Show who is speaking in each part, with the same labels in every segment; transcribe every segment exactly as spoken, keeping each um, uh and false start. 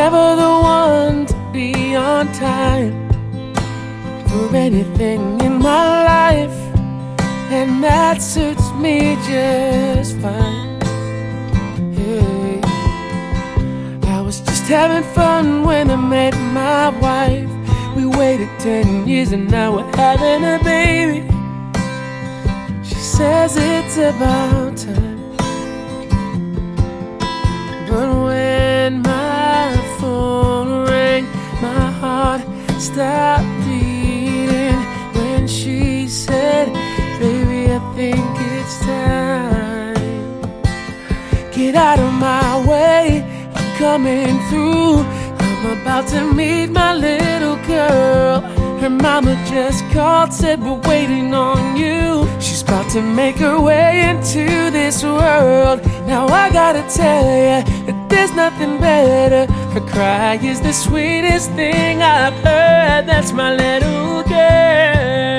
Speaker 1: never the one to be on time for anything in my life, and that suits me just fine. Hey, I was just having fun when I met my wife. We waited ten years and now we're having a baby. She says it's about time, but when my phone rang, my heart stopped beating when she said, baby, I think it's time. Get out of my way, I'm coming through. I'm about to meet my little girl. Her mama just called, said we're waiting on you. She's about to make her way into this world. Now I gotta tell ya that there's nothing better. Her cry is the sweetest thing I've heard. That's my little girl.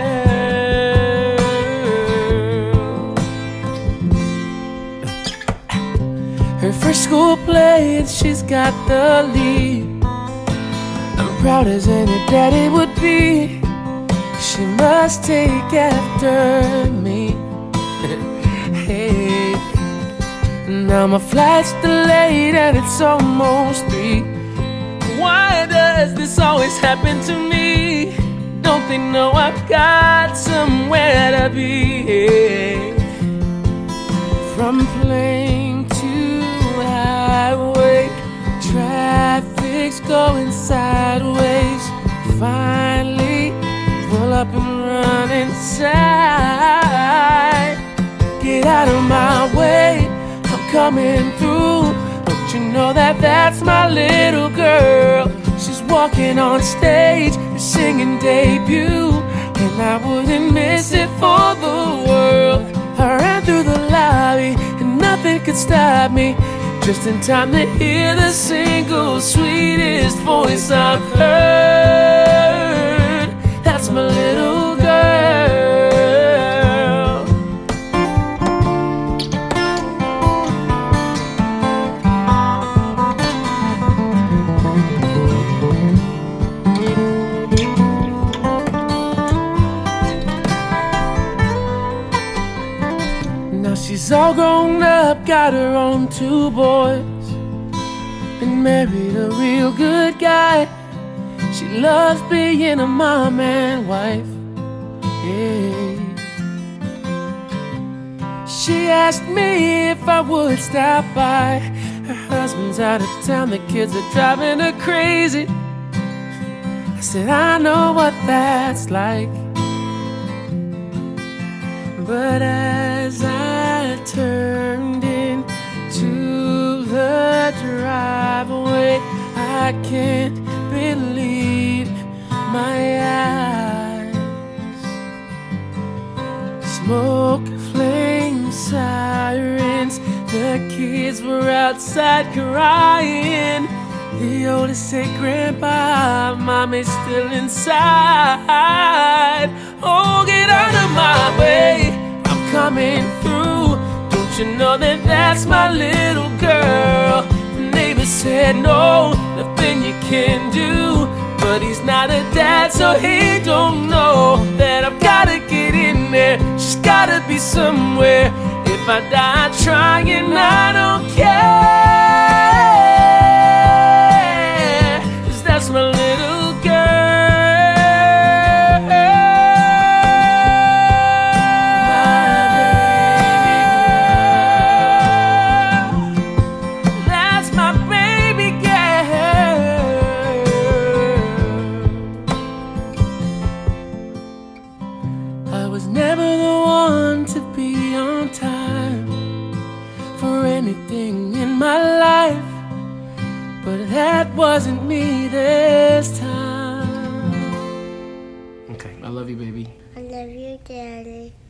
Speaker 1: Her first school play and she's got the lead. I'm proud as any daddy would be. She must take after me. Hey, now my flight's delayed and it's almost three. Why does this always happen to me? Don't they know I've got somewhere to be? From plane to highway, traffic's going sideways. Finally, pull up and run inside. Get out of my way, I'm coming through. Don't you know that that's my little girl? She's walking on stage, her singing debut, and I wouldn't miss it for the world. I ran through the lobby and nothing could stop me, just in time to hear the single sweetest voice I've heard. That's my little girl. Now she's all grown up, got her own two boys, and married a real good guy. She loves being a mom and wife. Yeah. She asked me if I would stop by. Her husband's out of town, the kids are driving her crazy. I said, I know what that's like. But as I turned into the driveway, I can't believe my eyes. Smoke, flames, sirens, the kids were outside crying. The oldest said, Grandpa, Mommy's still inside. Oh, get out of my way, I'm coming through. Don't you know that that's my little girl? The neighbor said, no, nothing you can do. But he's not a dad, so he don't know that I've gotta get in there. She's gotta be somewhere. If I die trying, I don't care, 'cause that's my little girl. I was never the one to be on time for anything in my life, but that wasn't me this time. Okay, I love you, baby.
Speaker 2: I love you, Daddy.